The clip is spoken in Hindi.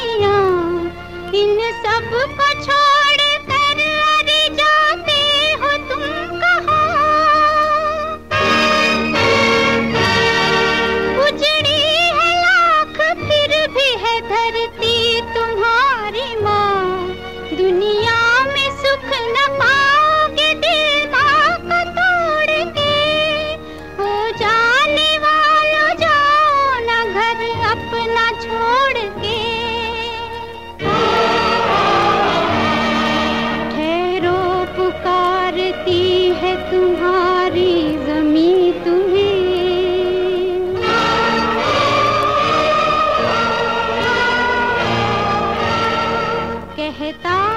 दुनिया, इन सब को छोड़ कर अरे जाते हो तुम कहाँ? उजड़ी है लाख फिर भी है धरती तुम्हारी माँ। दुनिया में सुख न पाओगे दिल माँ को तोड़ के। हो जाने वालों जाओ ना घर अपना छोड़ के। ठहरो पुकारती है तुम्हारी ज़मीं तुम्हें। कहता